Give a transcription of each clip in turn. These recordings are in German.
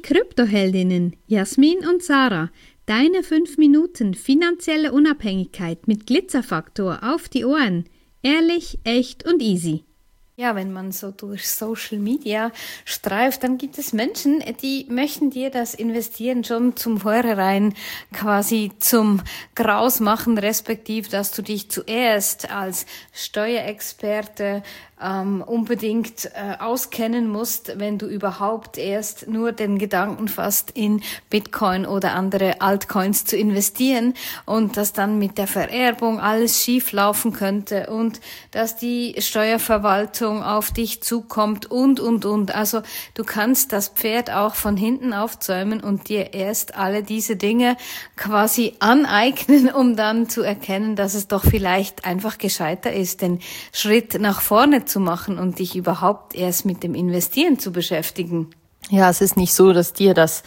Kryptoheldinnen Jasmin und Sarah. Deine 5 Minuten finanzielle Unabhängigkeit mit Glitzerfaktor auf die Ohren. Ehrlich, echt und easy. Ja, wenn man so durch Social Media streift, dann gibt es Menschen, die möchten dir das Investieren schon zum Vornherein quasi zum Graus machen, respektiv, dass du dich zuerst als Steuerexperte unbedingt auskennen musst, wenn du überhaupt erst nur den Gedanken fasst, in Bitcoin oder andere Altcoins zu investieren und dass dann mit der Vererbung alles schief laufen könnte und dass die Steuerverwaltung auf dich zukommt und. Also du kannst das Pferd auch von hinten aufzäumen und dir erst alle diese Dinge quasi aneignen, um dann zu erkennen, dass es doch vielleicht einfach gescheiter ist, den Schritt nach vorne zu machen und dich überhaupt erst mit dem Investieren zu beschäftigen. Ja, es ist nicht so, dass dir das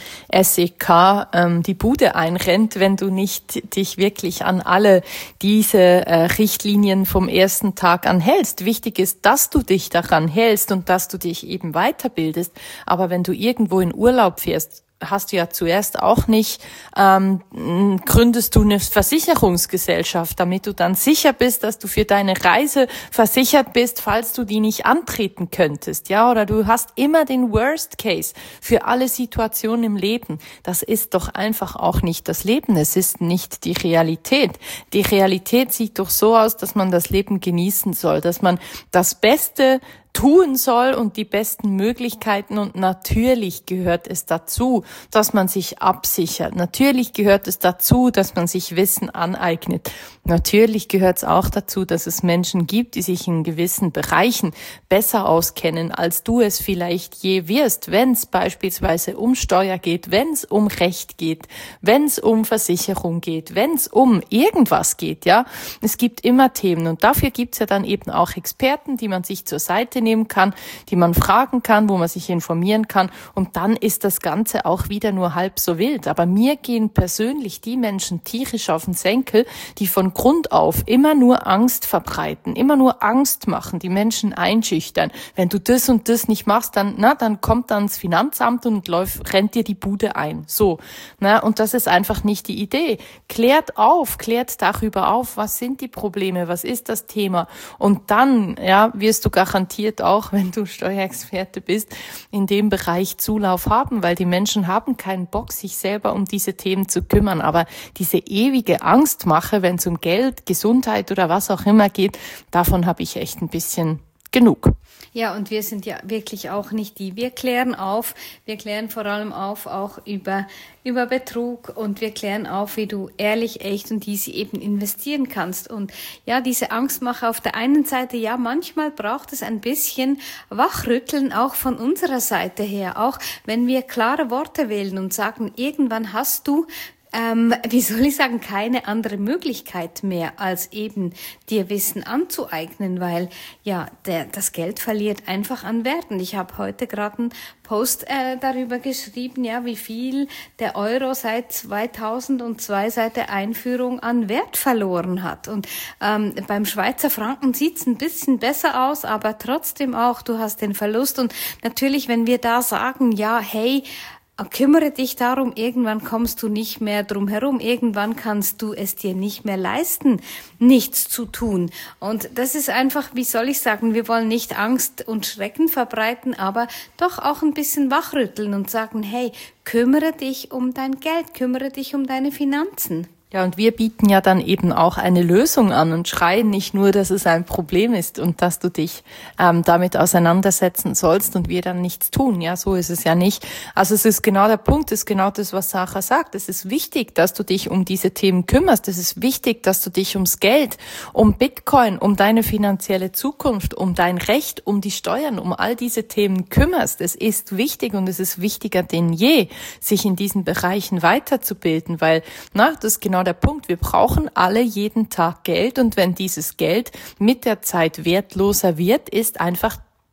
SEK die Bude einrennt, wenn du nicht dich wirklich an alle diese Richtlinien vom ersten Tag anhältst. Wichtig ist, dass du dich daran hältst und dass du dich eben weiterbildest. Aber wenn du irgendwo in Urlaub fährst, hast du ja zuerst auch nicht, gründest du eine Versicherungsgesellschaft, damit du dann sicher bist, dass du für deine Reise versichert bist, falls du die nicht antreten könntest, ja, oder du hast immer den Worst Case für alle Situationen im Leben. Das ist doch einfach auch nicht das Leben, es ist nicht die Realität. Die Realität sieht doch so aus, dass man das Leben genießen soll, dass man das Beste tun soll und die besten Möglichkeiten, und natürlich gehört es dazu, dass man sich absichert. Natürlich gehört es dazu, dass man sich Wissen aneignet. Natürlich gehört es auch dazu, dass es Menschen gibt, die sich in gewissen Bereichen besser auskennen, als du es vielleicht je wirst, wenn es beispielsweise um Steuer geht, wenn es um Recht geht, wenn es um Versicherung geht, wenn es um irgendwas geht, ja. Es gibt immer Themen und dafür gibt es ja dann eben auch Experten, die man sich zur Seite nehmen kann, die man fragen kann, wo man sich informieren kann, und dann ist das Ganze auch wieder nur halb so wild. Aber mir gehen persönlich die Menschen tierisch auf den Senkel, die von Grund auf immer nur Angst verbreiten, immer nur Angst machen, die Menschen einschüchtern. Wenn du das und das nicht machst, dann kommt dann das Finanzamt und rennt dir die Bude ein. So, und das ist einfach nicht die Idee. Klärt darüber auf, was sind die Probleme, was ist das Thema, und dann, wirst du garantiert auch, wenn du Steuerexperte bist, in dem Bereich Zulauf haben, weil die Menschen haben keinen Bock, sich selber um diese Themen zu kümmern. Aber diese ewige Angstmache, wenn es um Geld, Gesundheit oder was auch immer geht, davon habe ich echt ein bisschen genug. Ja, und wir sind ja wirklich auch nicht wir klären vor allem auf auch über Betrug, und wir klären auf, wie du ehrlich, echt und easy eben investieren kannst. Und ja, diese Angstmache auf der einen Seite, ja, manchmal braucht es ein bisschen Wachrütteln auch von unserer Seite her, auch wenn wir klare Worte wählen und sagen, irgendwann hast du keine andere Möglichkeit mehr, als eben dir Wissen anzueignen, weil ja das Geld verliert einfach an Wert. Und ich habe heute gerade einen Post darüber geschrieben, ja, wie viel der Euro seit 2002, seit der Einführung, an Wert verloren hat. Und beim Schweizer Franken sieht's ein bisschen besser aus, aber trotzdem auch, du hast den Verlust. Und natürlich, wenn wir da sagen, ja, hey, kümmere dich darum, irgendwann kommst du nicht mehr drum herum, irgendwann kannst du es dir nicht mehr leisten, nichts zu tun. Und das ist einfach, wir wollen nicht Angst und Schrecken verbreiten, aber doch auch ein bisschen wachrütteln und sagen, hey, kümmere dich um dein Geld, kümmere dich um deine Finanzen. Ja, und wir bieten ja dann eben auch eine Lösung an und schreien nicht nur, dass es ein Problem ist und dass du dich damit auseinandersetzen sollst und wir dann nichts tun. Ja, so ist es ja nicht. Also es ist genau der Punkt, es ist genau das, was Sarah sagt. Es ist wichtig, dass du dich um diese Themen kümmerst. Es ist wichtig, dass du dich ums Geld, um Bitcoin, um deine finanzielle Zukunft, um dein Recht, um die Steuern, um all diese Themen kümmerst. Es ist wichtig und es ist wichtiger denn je, sich in diesen Bereichen weiterzubilden, weil, das ist genau der Punkt. Wir brauchen alle jeden Tag Geld, und wenn dieses Geld mit der Zeit wertloser wird, ist einfach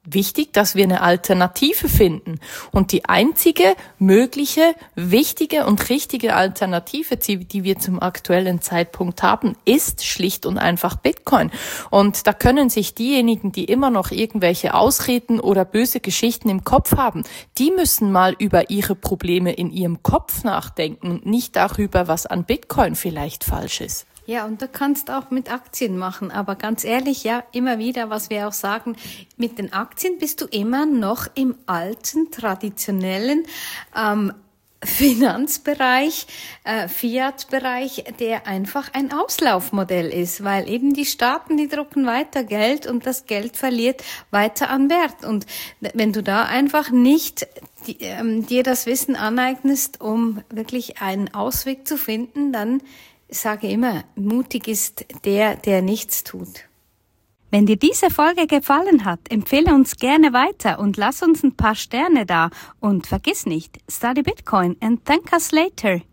wichtig, dass wir eine Alternative finden. Und die einzige mögliche, wichtige und richtige Alternative, die wir zum aktuellen Zeitpunkt haben, ist schlicht und einfach Bitcoin. Und da können sich diejenigen, die immer noch irgendwelche Ausreden oder böse Geschichten im Kopf haben, die müssen mal über ihre Probleme in ihrem Kopf nachdenken und nicht darüber, was an Bitcoin vielleicht falsch ist. Ja, und du kannst auch mit Aktien machen, aber ganz ehrlich, ja, immer wieder, was wir auch sagen, mit den Aktien bist du immer noch im alten, traditionellen Finanzbereich, Fiat-Bereich, der einfach ein Auslaufmodell ist, weil eben die Staaten, die drucken weiter Geld und das Geld verliert weiter an Wert. Und wenn du da einfach nicht dir das Wissen aneignest, um wirklich einen Ausweg zu finden, dann ich sage immer, mutig ist der nichts tut. Wenn dir diese Folge gefallen hat, empfehle uns gerne weiter und lass uns ein paar Sterne da. Und vergiss nicht, study Bitcoin and thank us later.